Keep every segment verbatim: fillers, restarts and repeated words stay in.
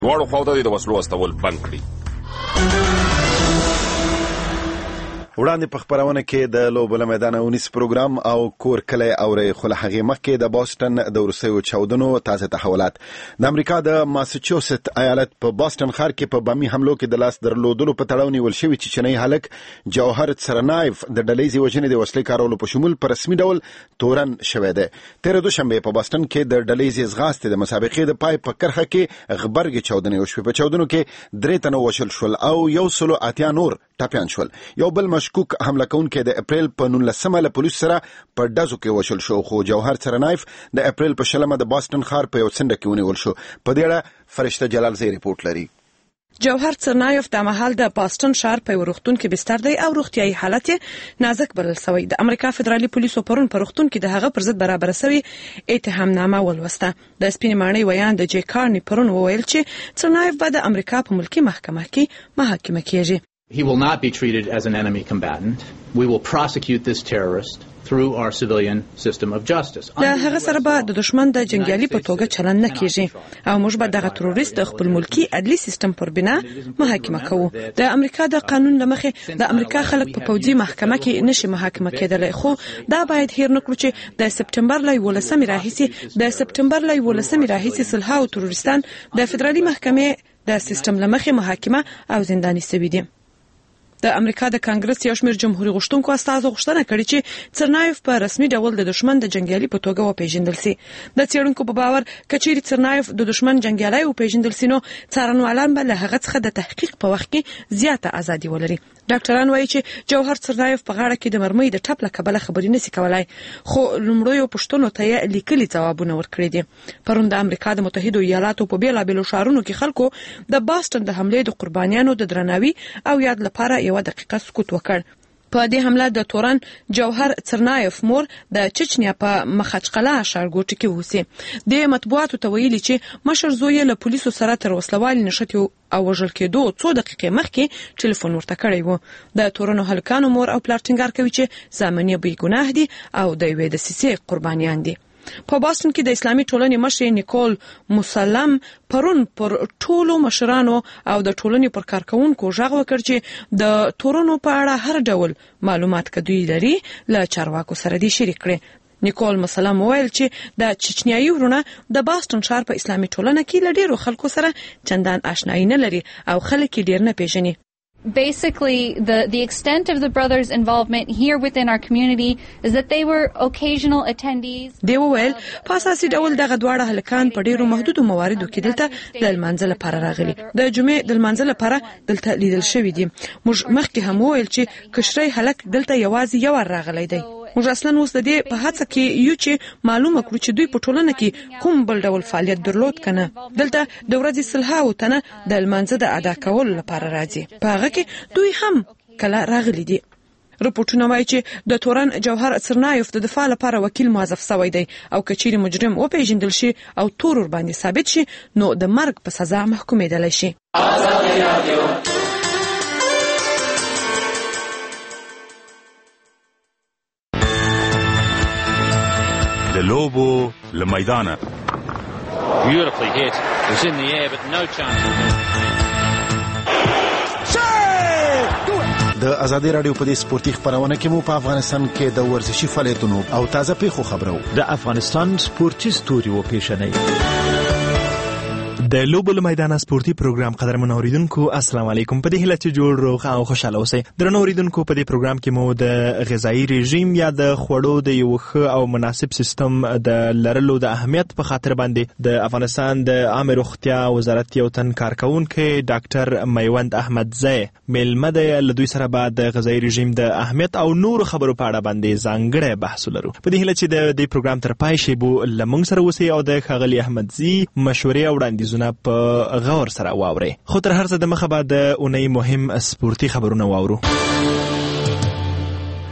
دواړو خواو ته د وسلو استول بند کړي. وړاندې په خبرونه کې د لوبو له میدان ونیس پروګرام او کور کلی اوري خو له هغې مخکې د بوسټن د وروستیو چاودنو تازه تحولات. د امریکا د ماساچوست ایالت په بوسټن ښار کې په بمي حملو کې د لاس درلودلو په تړاو نیول شوي چیچنی هلک جوهر سرنایف د ډلهیزې وژنې د وسلې کارولو په شمول په رسمي ډول تورن شوی دی. تېره دوشنبه په بوسټن کې د ډلهیزې ځغاستې د مسابقې د پای په کرښه کې غبرګې چاودنې وشوې. په چاودنو کې درې تنه وژل شول او یو سلو اتیا نور ټپیان شول. یو بل مشکوک حمله کوونکی د اپریل په نولسمه له پولیسو سره په ډزو کې وشل شو، خو جوهر سرنایف د اپریل په شلمه د بوسټن ښار په یو څنډه کې ونیول شو. په دې اړه فرشته جلالزی ریپورت لري. جوهر سرنایف د مهال د بوسټن ښار په روغتون کې بستر دی او روغتیايي حالت نازک بلل شوی. د امریکا فدرالي پولیسو پرون په روغتون کې د هغه پر ضد برابر شوی اتهامنامه ولوسته. د سپینې ماڼۍ ویان د جی کارني پرون وویل چې سرنایف به د امریکا په ملکی محکمه کې محاکمه کیږي. He will not be treated as an enemy combatant. We will prosecute this terrorist through our civilian system of justice. دا هغه سره به د دشمن د جنگیالي په توګه چلند نه کیږي او موږ به دغه تروریست د خپل ملکی عدلي سیستم پر بنا محاکمه کوو. د امریکا د قانون لمخې د امریکا خلک په پوځي محکمه کې نشي محاکمه کېدلی، خو دا باید هیر نه کړو چې د سپتمبر له یولسمې راهیسې د سپتمبر له یولسمې راهیسې سلها او تروریستان د فدرالي محکمې د سیستم لمخې محاکمه او زنداني شوي دي. د امریکا د کانګرس یو شمېر جمهوریت غوښتونکو استازو غوښتنه کړې چې سرنایف په رسمي ډول د دشمن د جنگیالي په توګه وپېژندل شي. د څېړونکو په باور کچېرې سرنایف د دشمن جنگیالی وپېژندل شي نو څارنوالان به له هغه څخه د تحقیق په وخت کې زیاته ازادي ولري. ډاکټران وایي چې جوهر سرنایف په غاړه کې د مرمۍ د ټپ له کبله خبرې نشي کولای، خو لومړیو پوښتنو ته یې لیکلي ځوابونه ورکړي دي. پرون د امریکا د متحدو ایالاتو په بیلابیلو ښارونو کې خلکو د بوسټن د حملې د قربانیانو د درناوي او یاد لپاره یو دقیقه سکوت وکړ. په دې حمله د تورن جوهر سرنایف مور د چچنیا په مخچقلا ښارګوټي کې اوسي. د مطبوعاتو ته ویلي چې مشر زوی له پولیسو سره تر وسلوالي نښتې او وژل کېدو څو دقیقې مخکې ټلیفون ورته کړی و. د تورنو هلکانو مور او پلار ټینګار کوي چې زامن یې بې ګناه دي او د یوې دسیسې قربانیان دي. په بوسټن کې د اسلامي ټولنې مشر نیکول مسلم پرون پر ټولو مشرانو او د ټولنې پر کارکونکو غږ وکړ چې د تورنو په اړه هر ډول معلومات کدوې لري له چارواکو سره دې شریک کړي. نیکول مسلم وویل چې د چچنیایي ورونه د بوسټن ښار په اسلامي ټولنه کې له ډېرو خلکو سره چندان آشنایي نه لري او خلک یې ډېر نه پیژني. Basically, the, the extent of the brothers' involvement here within our community is that they were occasional attendees. دی وویل په اساسي ډول دغه دواړه هلکان په ډیرو محدودو مواردو کې دلته د لمانځه لپاره راغلي. د جمعې د لمانځه لپاره دلته لیدل شوي دي. موږ مخکې هم وویل چې کشري هلک دلته یوازې یو ور راغلی دی. موږ اصلا اوس د دې په هڅه کې یو چې معلومه کړو چې دوی په ټولنه کې کوم بل ډول فعالیت درلود کنه. دلته د ورځې سلها او تنه د لمانځه د ادا کولو لپاره راځي. په هغه کې دوی هم کله راغلي دي. رپورټونه وایي چې د تورن جوهر سرنایف د دفاع لپاره وکیل موظف شوی دی او کچېرې مجرم وپېژندل شي او تور ور باندې ثابت شي نو د مرګ په سزا محکومېدلی شي. د لوبو له میدانه Beautifully hit. It was in the air but no chance. د ازادي رادیو په دې سپورتي خبرونه کې مو په افغانستان کې د ورزشي فعالیتونو او تازه پیښو خبرو. د افغانستان سپورتي ستوري و پیښنې د لوبو له میدان سپورتي پروګرام قدرمن اوریدونکو السلام علیکم. په دې هیله چې جوړ روغ او خوشاله اوسئ. درنو اوریدونکو په دې پروګرام کې مو د غذایی رژیم یا د خوړو د یو ښه او مناسب سیستم د لرلو د اهمیت په خاطر باندې د افغانستان د عامه روغتیا وزارت یو تن کارکونکو ډاکټر میوند احمدزی ملمه د لدوی سره بعد د غذایی رژیم د اهمیت او نور خبرو په اړه باندې ځانګړی بحث ولرو. په دې هیله چې د دې پروګرام تر پای شي بو لمونږ سره اوسئ او د ښاغلي احمدزی مشورې او وړاندیزونه په غور سره واورئ. خو تر هر څه د مخه به د اونۍ مهم سپورتي خبرونه واورو.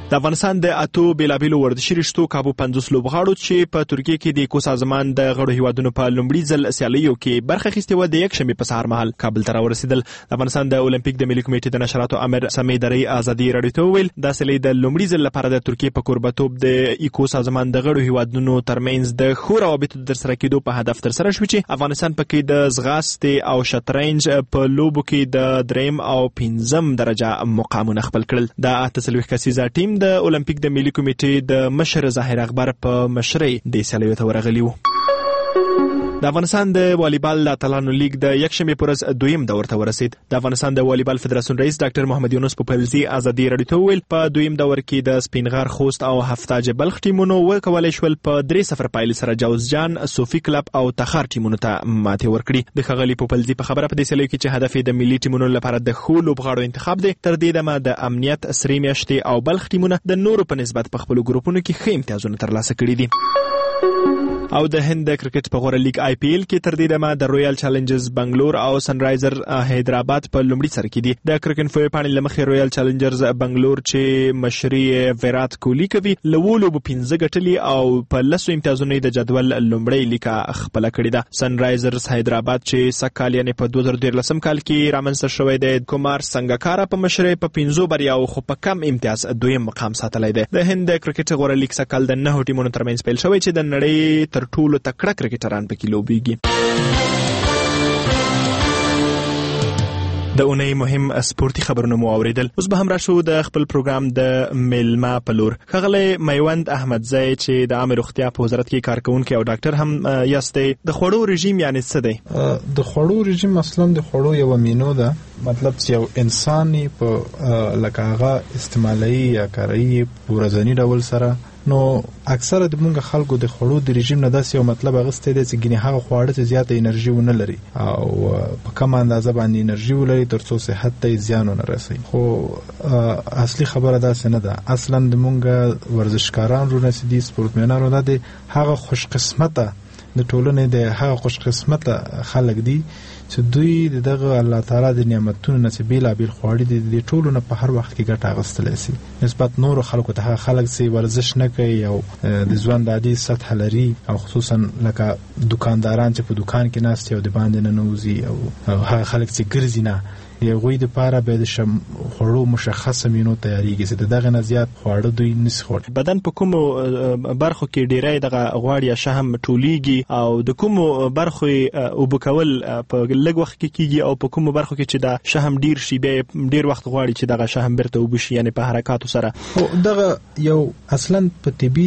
د افغانستان د اتو بیلابیلو ورزشي رشتو کابو پنځوس لوبغاړو چې په ترکیه کې د ایکو سازمان د غړو هیوادونو په لومړي ځل سیالیو کې برخه اخیستې وه د یکشنبې په سهار مهال کابل ته راورسېدل. د افغانستان د اولمپیک د ملي کمیټې د نشراتو امر سمیع درې ازادي راډیو ته وویل دا سیالۍ د لومړي ځل لپاره د ترکیه په کوربهتوب د ایکو سازمان د غړو هیوادونو ترمنځ د ښو روابطو د ترسره کېدو په هدف ترسره شوې چې افغانستان پکې د ځغاستې او شطرنج په لوبو کې د دریم او پنځم درجه مقامونه خپل کړل. د اته څلوېښت کسیزه ټیم د اولمپیک د ملي کمیټې د مشر ظاهر اکبر په مشرۍ د سیالیو ته ورغلي وو. د افغانستان د والیبال د اتلانو لیگ د یکشنبې پر ورځ دویم دور ته ورسید. د افغانستان د والیبال فدراسیون رئیس ډاکټر محمد یونس پوپلزي ازادي راډیو ته وویل په دویم دور کې د سپینغر خوست او هفتاج بلخ ټیمونو وکولای شول په درې صفر پایلې سره جوزجان، صوفي کلب او تخار ټیمونو ته ماتې ورکړي. د ښاغلي پوپلزي په خبره په دې سیالیو کې چې هدف یې د ملي ټیمونو لپاره د ښو لوبغاړو انتخاب دی، تر دې دمه د امنیت، سرې میاشتې او بلخ ټیمونه د نورو په نسبت په خپلو ګروپونو کې ښه امتیازونه ترلاسه کړي دي. او د هند د کرکټ په غوره لیگ آی پی ایل کې تر دې دمه د رویال چالنجرز بنگلور او سنرایزر حیدرآباد په لومړي سر کې دي. د کرکټ فوی پاڼې له مخې رویال چالنجرز بنگلور چې مشري ویرات کوهلی کوي له اوو لوبو پنځه ګټلي او په لسو امتیازونو د جدول لومړی لیکه خپله کړې ده. سنرایزرز حیدرآباد چې سږ کال یعنې په دوه زره دیارلسم کال کې رامنځته شوی دی کومار سنګکارا په مشرۍ په پنځو بریاو خو په کم امتیاز دویم مقام ساتلی دی. د هند د کرکټ غوره لیگ سږ کال د نهو ټیمونو ترمنځ پیل شوی چې د نړۍ تر ټولو تکړه کرکټران پکې لوبېږي. د اونۍ مهم سپورتي خبرونه مو اوریدل. اوس به هم راشو د خپل پروګرام د میلمه په لور. ښاغلی میوند احمدزی چې د عامه روغتیا په وزارت کې کارکوونکی او ډاکټر هم یاستئ، د خوړو رژیم یعنی څه دی؟ د خوړو رژیم اصلا د خوړو یو مینو ده، مطلب چې یو انسان په لکه هغه استعمالي یا کاروي په ورځني ډول سره، نو اکثره د مونږ خلکو د خوړو د رژیم نه داسې یو مطلب اغستی دی چې ګینې هغه خواړه چې زیاته انرژي ونه لري او په کمه اندازه باندې انرژي ولري تر څو صحت ته زیان ونه رسوي. خو اصلي خبره داسې نه ده. اصلا د مونږ ورزشکاران رونه چې دي سپورتمنان رونه دي هغه خوش قسمته د ټولنې د هغه خوش قسمته خلک دي چې دوی دغه الله تعالی د نعمتونو نه چې بیلابیل خواړي دي د ټولو نه په هر وخت کې ګټه اخیستلی شي نسبت نورو خلکو ته. هغه خلک چې ورزش نه کوي او د ژوند عادي سطح لري او خصوصا لکه دکانداران چې په دکان کې ناست او د باندې نه نوځي او هغه خلک چې ګرځي نه د هغوی دپاره باید د خوړو مشخصه مینو تیاریږي چې د دغه نه زیات خواړه دوی نسي خوړ. بدن په کومو برخو کې ډیری دغه غوړ یا شهم ټولیږي او د کومو برخو اوبه کول په لږ وخت کې کیږي او په کومو برخو کې چې د شهم ډیر شي بیا ډیر وخت غواړي چې دغه شهم بیرته اوبه شي یعنی په حرکاتو سره. دغه یو اصلا په طبي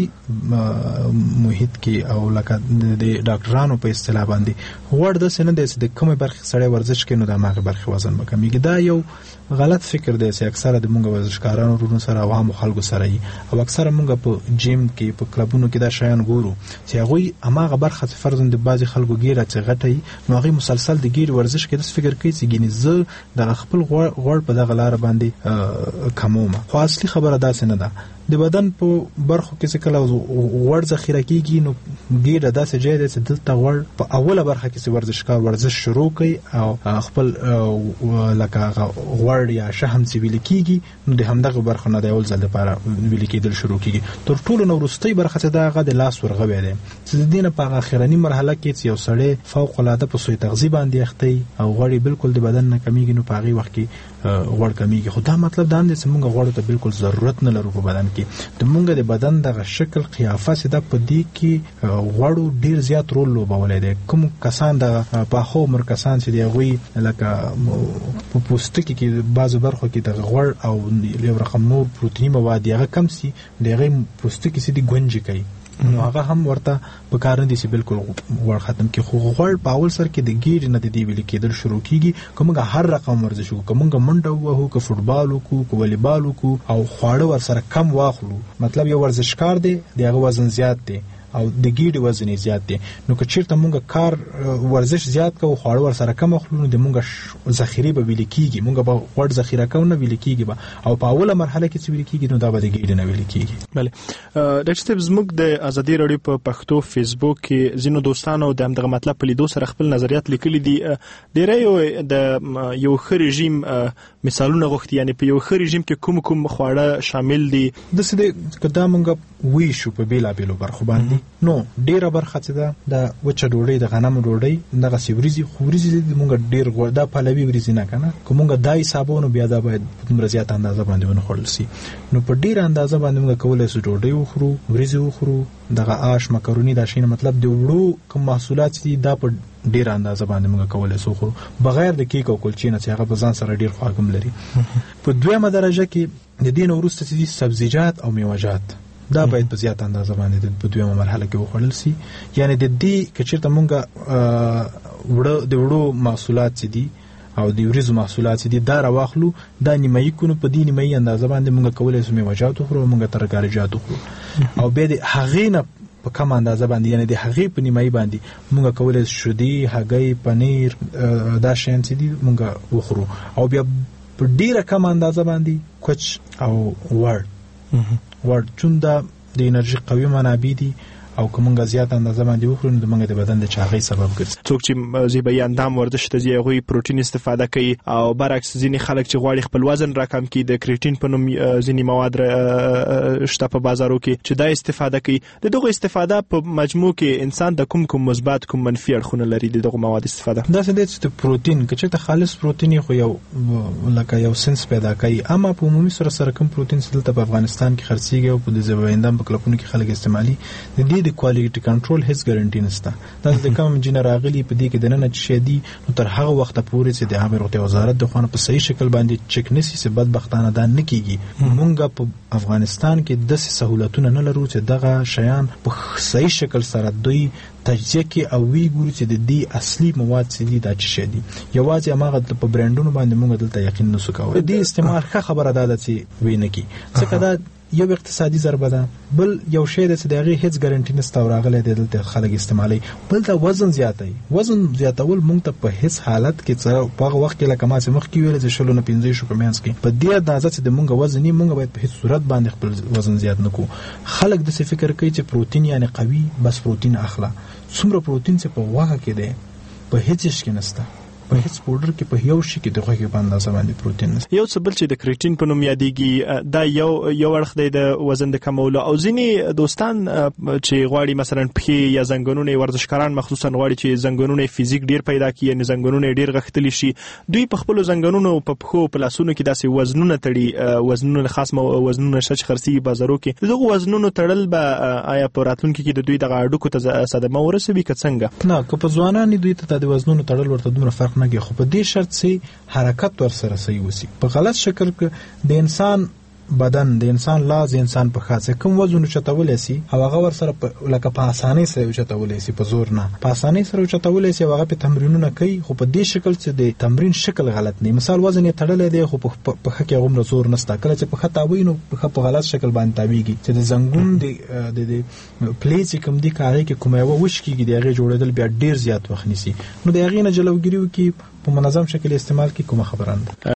محیط کې او لکه د ډاکټرانو په اصطلاح باندې غوړ داسې نه دی چې د کومې برخې سړی ورزش کوي نو د هماغې برخې وزن به کمیږي. دا یو غلط فکر دی چې اکثره د مونږ ورزشکارانو ورونو سره عوامو خلکو سره وي او اکثره مونږ په جیم کې په کلبونو کې دا شیان ګورو چې هغوی هماغه برخه چې فرضاً د بعضې خلکو ګیره چې غټه وي نو هغوی مسلسل د ګیرې ورزش کې داسې فکر کوي چې ګینې زه دغه خپل غوړ په دغه لاره باندې کموم. خو اصلي خبره داسې نه ده. د بدن په برخو کې چې کله غوړ ذخیره کیږي نو ګیره داسې ځای دی چې دلته غوړ په اوله برخه کې چې ورزشکار ورزش شروع کوي او خپل لکه غوړ یا شهم چې ویل کیږي نو د همدغه برخه نه د اول ځل لپاره ویل کېدل شروع کیږي. تر ټولو نه وروستۍ برخه چې دا هغه د لاس ورغوی دی چې د دې نه په اخرنۍ مرحله کې چې یو سړی فوق العاده په سوی تغذیه باندې اختی او غوړ بالکل د بدن نه کمیږي نو په هغې وخت کې غوړ کمیږي. خو دا مطلب دا نه دی چې موږ غوړو ته بالکل ضرورت نه لرو په بدن کې. د موږ د بدن دغه شکل قیافه چې دا په دې کې غوړو ډیر زیات رول لوبولی دی. کوم کسان د پاخه عمر کسان چې د هغوی لکه په پوستکي کې بعضو برخو کې دغه غوړ او یو رقم نور پروتیني مواد هغه کم سي د هغې پوستکي چې دي ګونجې کوي نو هغه هم ورته په کار نه دي چې بالکل غوړ ختم کړي. خو غوړ په اول سر کې د ګیرې نه د دې ویلې کېدل شروع کېږي. که موږ هر رقم ورزش وکړو، که موږ منډه ووهو، که فوټبال وکړو، که والیبال وکړو او خواړه ورسره کم واخلو، مطلب یو ورزشکار دی د هغه وزن زیات دی او د ګیډې وزن زیات دی. نو که چیرته مونږ کار ورزش زیات کوو خواړه ور سره کم خورو نو د مونږ ذخیره به ویل کیږي، مونږ به غوړ ذخیره کوو نه ویل کیږي به، او په اوله مرحله کې چې ویل کیږي نو دا به د ګیډې نه ویل کیږي. بله ډاکټر صاحب زموږ د ازادي راډیو په پښتو فیسبوک کې ځینو دوستانو د همدغه مطلب په لیدو سره خپل نظریات لیکلي دي. ډیری د یو ښه رژیم مثالونه غوښتي، یعنی په یو ښه رژیم کې کوم کوم خواړه شامل دي. داسې دی که دا مونږ ویشو په بېلابېلو برخو باندې نو ډېره برخه چې ده د وچه ډوډۍ د غنمو ډوډۍ دغسې وریځې خو وریځې مونږ ډېر غوړ دا پلوي وریځې نه که نه که مونږ دا حسابو نو بیا دا باید په دومره زیاته اندازه باندې ونه خوړل سي. نو په ډېره اندازه باندې مونږ کولی سو ډوډۍ وخورو، وریځې وخورو، دغه آش مکروني دا شیونه، مطلب د وړو کوم محصولات دي دا په ډېره اندازه باندې مونږ کولی سو وخورو بغیر د کیک او کلچې نه چې هغه په ځان سره ډېر خواږه هم لري. په دویمه درجه کې د دې نه وروسته چې دي سبزیجات او میوه‌جات دا باید په زیات اندازه باندې په دویمه مرحله کې وخوړل سي. یعنی د دې که چېرته مونږ وړه د وړو محصولات چې دي او د وریځو محصولات چې دي دا راواخلو دا نیمایي کونو په دې نیمایي اندازه باندې مونږ کولی سو میوه‌جات وخورو، مونږ ترکاریجات وخورو، او بیا د هغې نه په کم اندازه باندې یعنی د هغې په نیمایي باندې مونږ کولی سو شیدې، هګۍ، پنیر دا شیان چې دي مونږ وخورو، او بیا په ډېره کم اندازه باندې کوچ او وړ وړ چون دا د انرژي قوي منابع دي او که مونږ زیات اندازه باندې وخورو نو د مونږ د بدن د چاغۍ سبب ګرځي. څوک چې زیبایي اندام ورزش ته ځي هغوی پروټین استفاده کوي، او برعکس ځینې خلک چې غواړي خپل وزن راکم کړي د کریټین په نوم ځینې مواد شته په بازارو کې چې دا استفاده کوي. د دغو استفاده په مجموع کې انسان د کوم کوم مثبت کوم منفي اړخونه لري د دغو مواد استفاده؟ داسې دی چې د پروټین که چېرته خالص پروټین خو یو لکه یو سنس پیدا کوي، اما په عمومي سره سره کوم پروټین چې دلته په افغانستان کې خرڅېږي او په د زیبایي اندام په کلبونو کې خلک استعمالي د دې د کوالټي کنټرول هیڅ ګارانټي نشته. دا د کوم انجینر راغلي په دې کې د نن چې شدي نو تر هغه وخت پورې چې د عامه روغتیا وزارت د خوانه په صحیح شکل باندې چک نسی چې بدبختانه دا نه کیږي. مونږ په افغانستان کې د سہولتونو نه لرو چې دغه شیان په صحیح شکل سره دوی تجزیه کې او وی ګوري چې د دې اصلي مواد څه دي دا څه شي دي. یوازې هغه په برانډونو باندې مونږ دلته یقین نسو کولای. د استعمال ښه خبره ده چې وینه کی څه دا یو اقتصادي ضربه ده، بل یو شی د دغه هیڅ ګارانټي نشته او راغلی دی دلته خلک استعمالي، بل دا وزن زیاتوي. وزن زیاتول مونږ ته په هیڅ حالت کې څه په هغه وخت کې لکه ما چې مخکې ویل چې شلو نه پنځه شو کمینس کې په دې اندازه چې د مونږ وزن یې مونږ باید په هیڅ صورت باندې خپل وزن زیات نکو. خلک د څه فکر کوي چې پروتین یعنی قوي بس پروتین اخلا، څومره پروتین چې په واغه کې دی په هیڅ شي کې نشته، په هیڅ پودر کې په یو شي کې د خوږه باندې ځواني پروتین نشته. یو څه بل چې د کریټین په نوم یادېږي دا یو یو اړخ دی د وزن د کمولو، او ځینې دوستان چې غواړي مثلا پښې یا زنګونونه ورزشکاران مخصوصا غواړي چې زنګونونه فزیک ډیر پیدا کړي، یعنی زنګونونه ډیر غښتلي شي، دوی په خپل زنګونونو په پښو په لاسونو کې داسې وزنونه تړي، وزنونه خاص وزنونه شچ خرسي بازارو کې. دغه وزنونو تړل به آیا په راتلونکي کې د دوی دغه اډوکو ته صدمه ورسوي که څنګه؟ نه، که په ځوانانو دوی ته د وزنونو تړل ورته دومره فرق نه کوي، خو په دې شرط چې حرکت ور سره صحیح وسی. په غلط شکل کې د انسان بدن د انسان لاس د انسان په خاصه کوم وزن چتولای سي او هغه ور سره لکه په اسانۍ سره چتولای سي، په زور نه په اسانۍ سره چتولای سي، هغه په تمرینونه کوي، خو په دې شکل چې د تمرین شکل غلط نه. مثال وزن یې تړلې دی خو په خکه غومره زور نشته، کله چې په خطا وینو په غلط شکل باندې تابېږي چې د زنګون د د پلیټ کوم دی کاري کې کومه وښ کېږي د هغه جوړېدل بیا ډیر زیات وخت نیسي. نو د هغه نه جلوګیری وکي په منظم شکل استعمال کې کومه خبره نه.